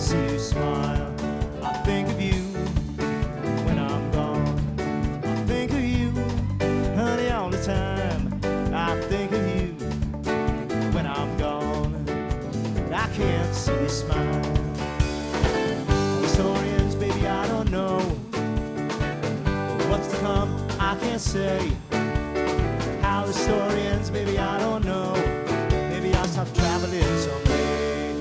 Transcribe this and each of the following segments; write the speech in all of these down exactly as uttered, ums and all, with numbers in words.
see you smile. I think of you when I'm gone. I think of you, honey, all the time. I think of you when I'm gone. I can't see you smile. The story ends, baby, I don't know. What's to come, I can't say. How the story ends, baby, I don't know. Maybe I'll stop traveling someday.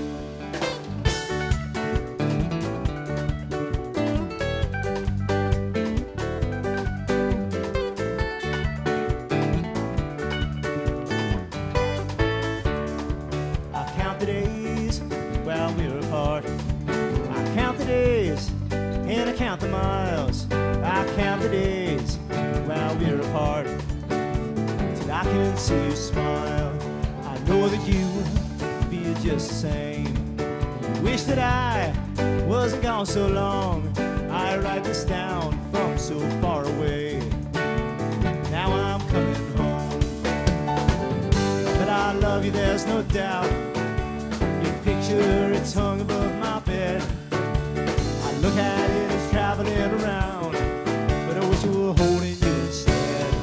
I count the days while we're apart. I count the days and I count the miles. I count the days while we're apart. I can see you smile. I know that you feel just the same. Wish that I wasn't gone so long. I write this down from so far away. Now I'm coming home. But I love you, there's no doubt. Your picture, it's hung above my bed. I look at it, it's traveling around. But I wish you were holding you instead.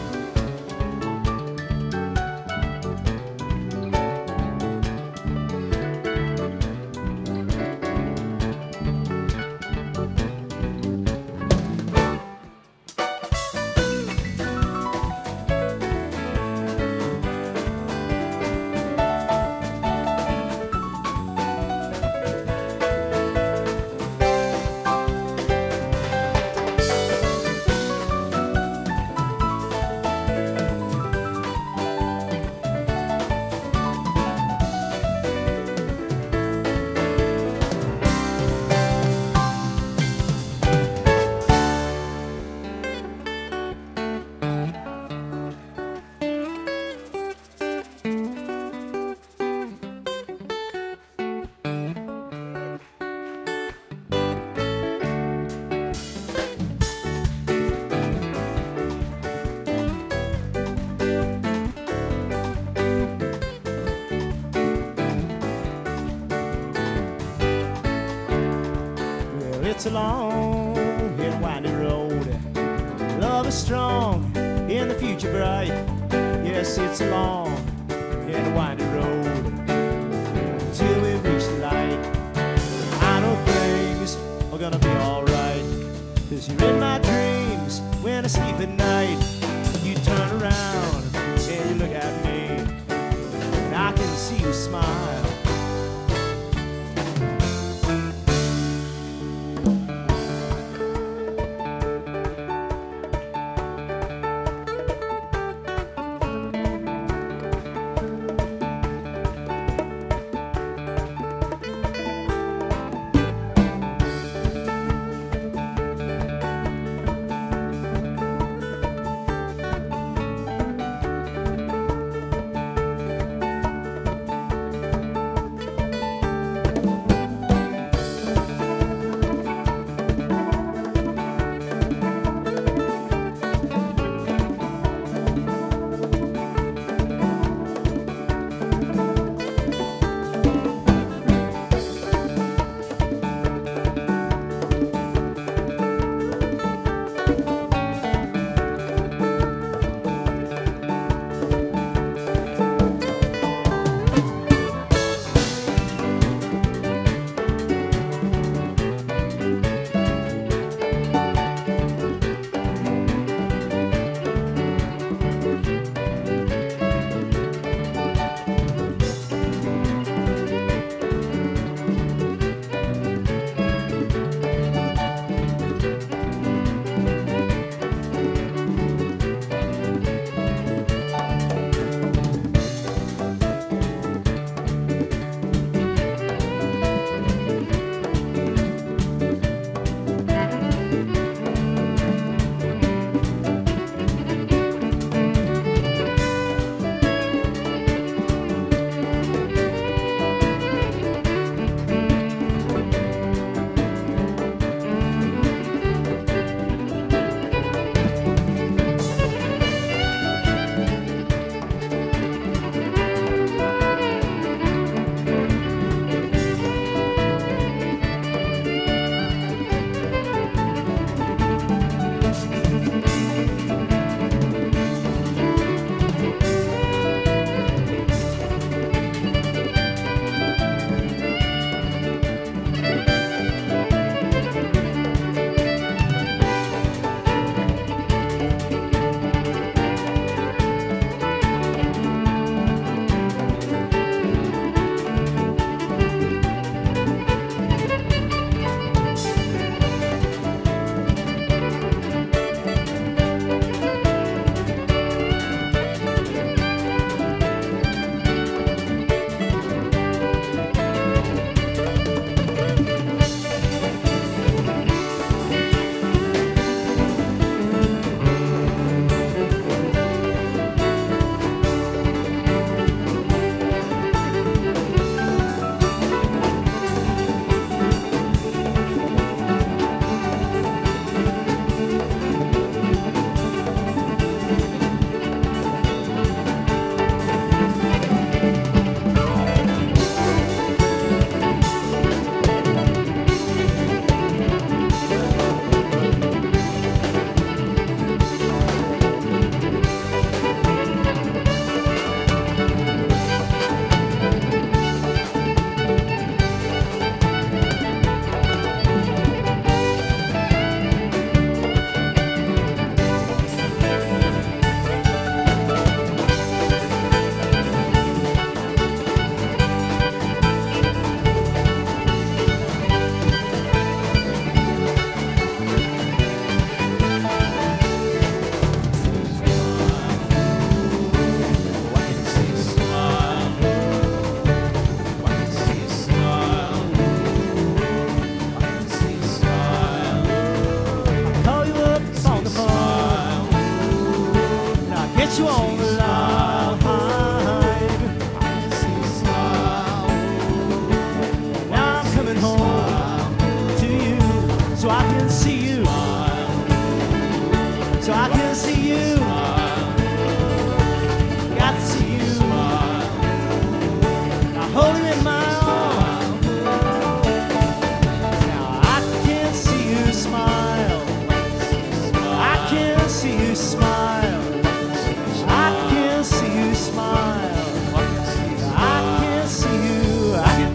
It's a long and winding road. Love is strong and the future bright. Yes, it's a long and winding road till we reach the light. I know things are gonna be alright, 'cause you're in my dreams when I sleep at night. You turn around and you look at me, and I can see you smile.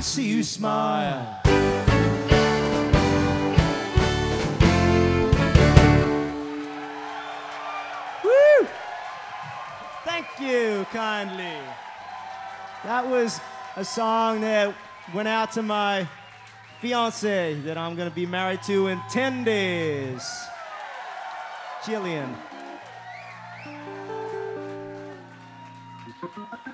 see you smile. Woo! Thank you kindly. That was a song that went out to my fiance that I'm going to be married to in ten days, Jillian.